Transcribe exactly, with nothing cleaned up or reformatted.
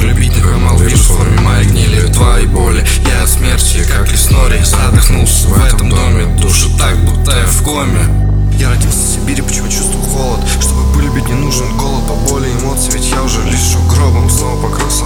любить не поймал вирус в форме моей гнили. Твои боли, я от смерти, как леснори, задохнулся в этом доме. Душу так, будто я в коме. Я родился в Сибири, почему чувствую холод? Чтобы полюбить, не нужен голод, по боли эмоций, ведь я уже лежу гробом. Снова покрылся